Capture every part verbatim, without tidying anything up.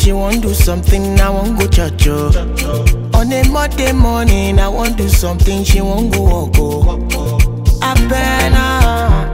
she won't do something, I won't go church. Oh. On a Monday morning, I won't do something, she won't go walk. Oh. Abena,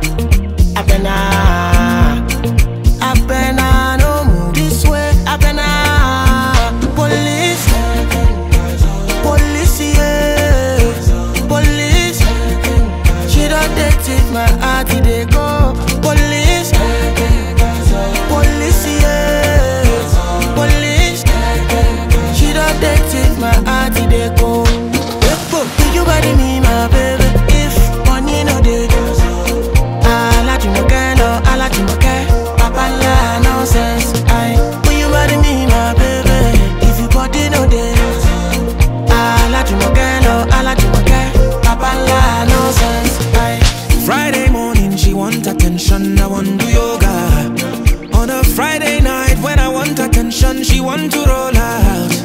Abena, Abena, no move this way, Abena. Police, police, yeah, police. She don't take my heart, they go. Police, police, yeah, police. She don't take my heart, they go. Do you body me, my baby? If money no dey, I like you again, no, I like you again. Papa la nonsense, I. Will you body me, my baby? If you body no dey, I like you again, no, I like you again. Papa la nonsense, I. Friday morning, she want attention, I want do yoga. On a Friday night, when I want attention, she want to roll out.